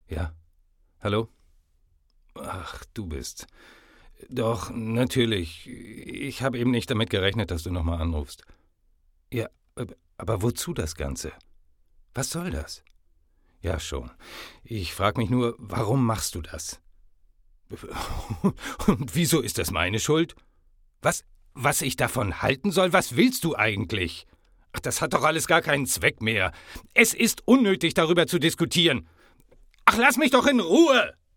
Ja? Hallo? Ach, du bist. Doch, natürlich. Ich habe eben nicht damit gerechnet, dass du nochmal anrufst. Ja, aber wozu das Ganze? Was soll das? Ja, schon. Ich frage mich nur, warum machst du das? Und wieso ist das meine Schuld? Was ich davon halten soll? Was willst du eigentlich? Ach, das hat doch alles gar keinen Zweck mehr. Es ist unnötig, darüber zu diskutieren. Ach, lass mich doch in Ruhe!